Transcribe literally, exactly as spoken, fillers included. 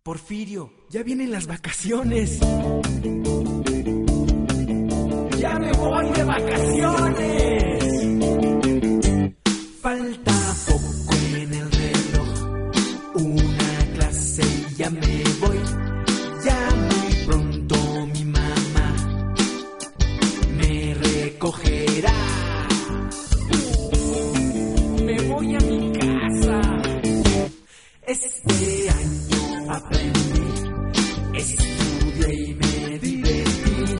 Porfirio, ya vienen las vacaciones. ¡Ya me voy de vacaciones! Falta poco en el reloj, una clase y ya me voy. Ya muy pronto mi mamá me recogerá. Me voy a